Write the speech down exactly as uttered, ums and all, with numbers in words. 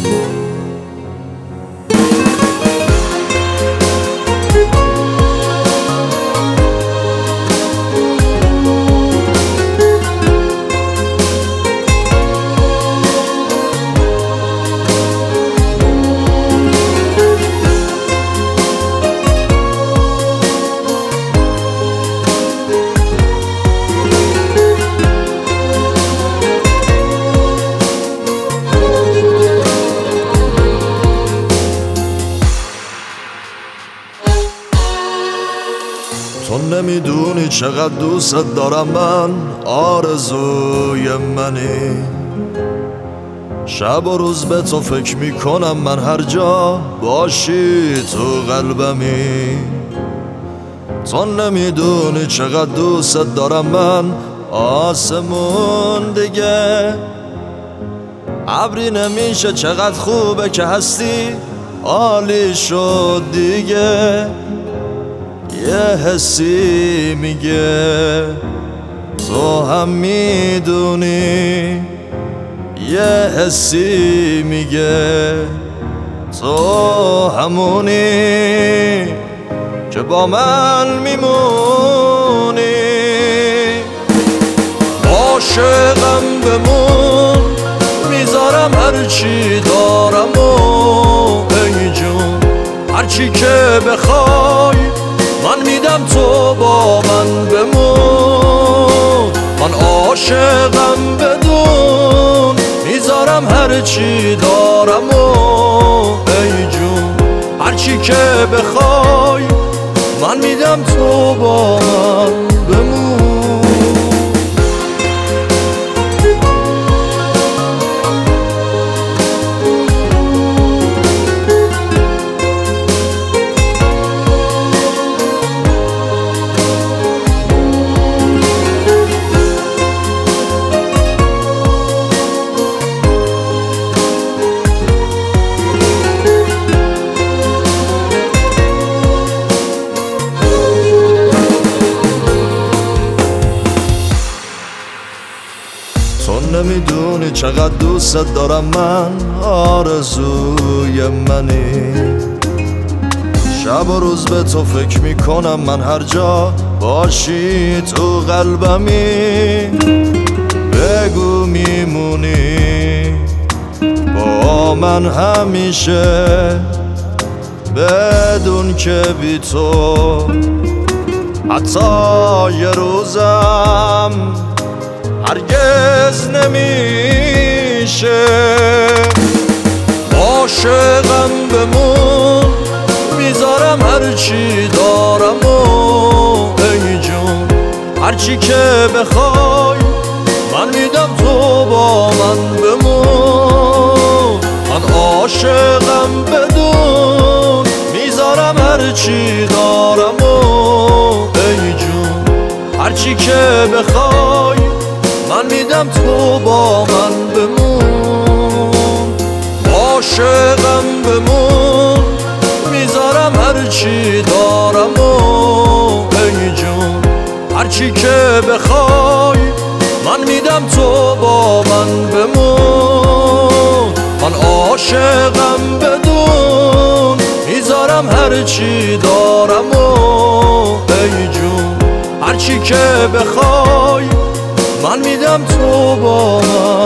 تو نمیدونی چقدر دوست دارم من، آرزوی منی. شب و روز به تو فکر میکنم من، هر جا باشی تو قلبمی. تو نمیدونی چقدر دوست دارم من، آسمون دیگه ابری نمیشه. چقدر خوبه که هستی، عالی شد دیگه. یه حسی میگه تو هم میدونی، یه حسی میگه تو همونی که با من میمونی. عاشقم بمون، میذارم هرچی دارم و ای جون هرچی که بخوای من میدم، تو با من بمون. من عاشقم بدون، میذارم هرچی دارم و ای جون هرچی که بخوای من میدم، تو با من بمون. تو نمیدونی چقدر دوست دارم من، آرزوی منی. شب و روز به تو فکر میکنم من، هر جا باشی تو قلبمی. بگو میمونی با من همیشه، بدون که بی تو حتی یه روزم هرگز نمیشه. عاشقم بمون، میذارم هرچی دارم و ای جون هرچی که بخوای من میدم، تو با من بمون. من عاشقم بدون، میذارم هرچی دارم و ای جون هرچی که بخوای من میدم، تو با من بمون. عاشقم بمون، میذارم هرچی دارم و ای جون هرچی که بخوای من میدم، تو با من بمون. من عاشقم بدون، میذارم هرچی دارم و ای جون هرچی که بخوای من میدم، تو با من